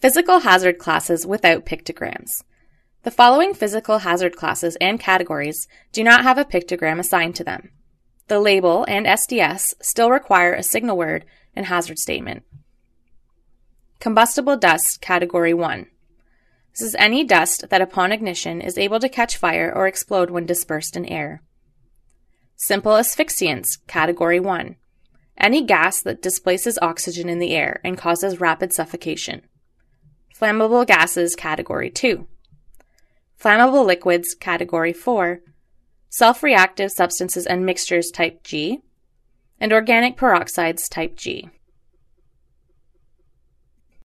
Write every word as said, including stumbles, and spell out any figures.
Physical hazard classes without pictograms. The following physical hazard classes and categories do not have a pictogram assigned to them. The label and S D S still require a signal word and hazard statement. Combustible dust, Category one. This is any dust that upon ignition is able to catch fire or explode when dispersed in air. Simple asphyxiants, Category one. Any gas that displaces oxygen in the air and causes rapid suffocation. Flammable gases, Category two. Flammable liquids, Category four. Self-reactive substances and mixtures, Type G. And organic peroxides, Type G.